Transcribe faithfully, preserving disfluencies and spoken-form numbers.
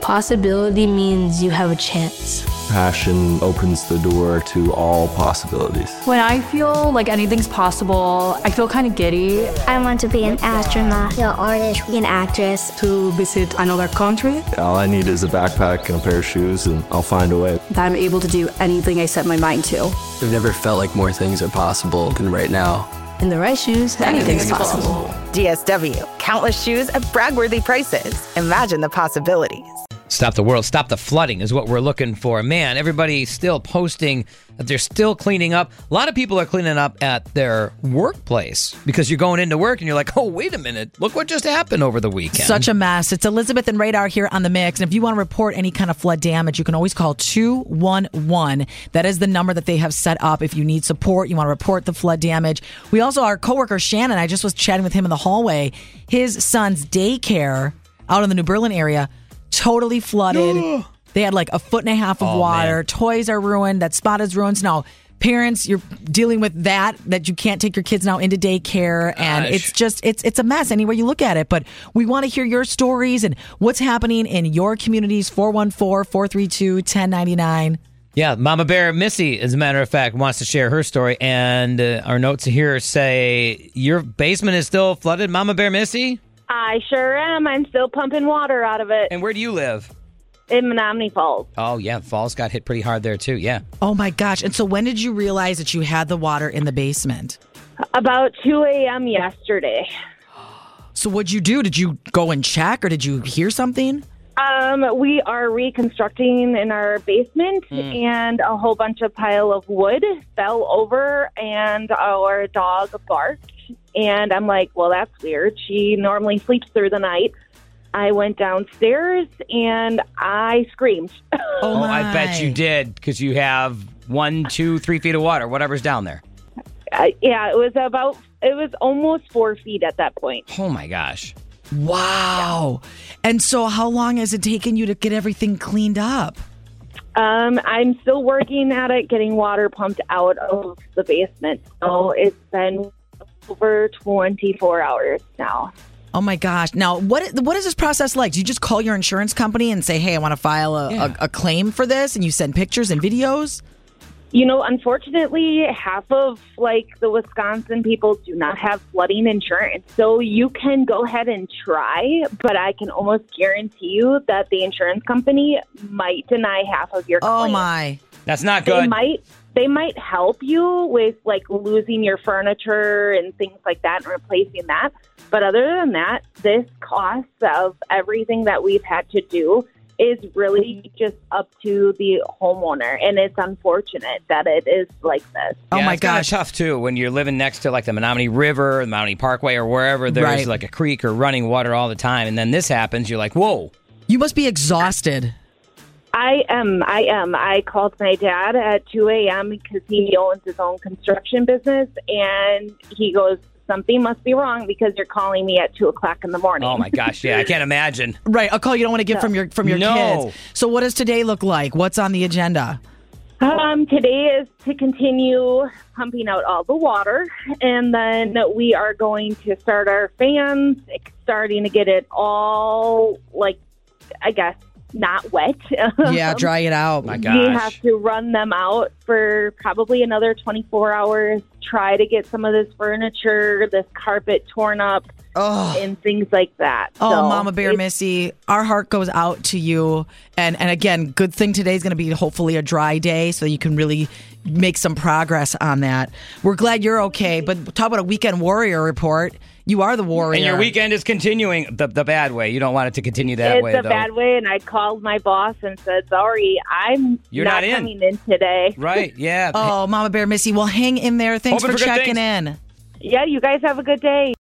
Possibility means you have a chance. Passion opens the door to all possibilities. When I feel like anything's possible, I feel kind of giddy. I want to be an astronaut, an artist, an actress. To visit another country. All I need is a backpack and a pair of shoes, and I'll find a way. That I'm able to do anything I set my mind to. I've never felt like more things are possible than right now. In the right shoes, anything's possible. D S W. Countless shoes at brag-worthy prices. Imagine the possibilities. Stop the world, stop the flooding is what we're looking for. Man, everybody's still posting that they're still cleaning up. A lot of people are cleaning up at their workplace because you're going into work and you're like, oh, wait a minute. Look what just happened over the weekend. Such a mess. It's Elizabeth and Radar here on The Mix. And if you want to report any kind of flood damage, you can always call two one one. That is the number that they have set up if you need support. You want to report the flood damage. We also, our coworker Shannon, I just was chatting with him in the hallway. His son's daycare out in the New Berlin area totally flooded. They had like a foot and a half of Oh, water. man. Toys are ruined. That spot is ruined. Now, parents, you're dealing with that, that you can't take your kids now into daycare. And Gosh. it's just, it's it's a mess anywhere you look at it. But we want to hear your stories and what's happening in your communities. four one four, four three two, one zero nine nine. Yeah, Mama Bear Missy, as a matter of fact, wants to share her story. And uh, our notes here say, your basement is still flooded, Mama Bear Missy? I sure am. I'm still pumping water out of it. And where do you live? In Menominee Falls. Oh, yeah, Falls got hit pretty hard there, too, yeah. Oh, my gosh. And so when did you realize that you had the water in the basement? About two a.m. yesterday. So what'd you do? Did you go and check or did you hear something? Um, we are reconstructing in our basement, Mm. and a whole bunch of pile of wood fell over, and our dog barked. And I'm like, well, that's weird. She normally sleeps through the night. I went downstairs, and I screamed. Oh, Oh, my. I bet you did, because you have one, two, three feet of water, whatever's down there. Uh, yeah, it was about, it was almost four feet at that point. Oh, my gosh. Wow. And so how long has it taken you to get everything cleaned up? Um, I'm still working at it, getting water pumped out of the basement. So it's been over twenty-four hours now. Oh, my gosh. Now, what what is this process like? Do you just call your insurance company and say, hey, I want to file a, Yeah. a, a claim for this? And you send pictures and videos? You know, unfortunately, half of like the Wisconsin people do not have flooding insurance. So you can go ahead and try, but I can almost guarantee you that the insurance company might deny half of your Oh, claim. my. That's not They good. might they might help you with like losing your furniture and things like that and replacing that. But other than that, this cost of everything that we've had to do is really just up to the homeowner. And it's unfortunate that it is like this. Oh, Yeah, my it's kinda gosh. tough, too, when you're living next to, like, the Menominee River, the Menominee Parkway, or wherever there's, Right. like, a creek or running water all the time, and then this happens, you're like, whoa. You must be exhausted. I am. I am. I called my dad at two a.m. because he owns his own construction business, and he goes, something must be wrong because you're calling me at two o'clock in the morning. Oh, my gosh, yeah, I can't imagine. Right. A call you don't want to get No. from your from your No. kids. So what does today look like? What's on the agenda? Um, today is to continue pumping out all the water, and then we are going to start our fans, starting to get it all, like, I guess, not wet. Yeah, dry it out. My We gosh. have to run them out for probably another twenty-four hours, try to get some of this furniture, this carpet torn up, Oh. and things like that. Oh, So Mama Bear it's- Missy, our heart goes out to you. And and again, good thing today is going to be hopefully a dry day so you can really make some progress on that. We're glad you're okay, but talk about a weekend warrior report. You are the warrior. And your weekend is continuing the, the bad way. You don't want it to continue that it's way, a though. bad way, and I called my boss and said, sorry, I'm You're not, not in. coming in today. Right, yeah. Oh, Mama Bear Missy, well, hang in there. Thanks Hoping for for good checking things. in. Yeah, you guys have a good day.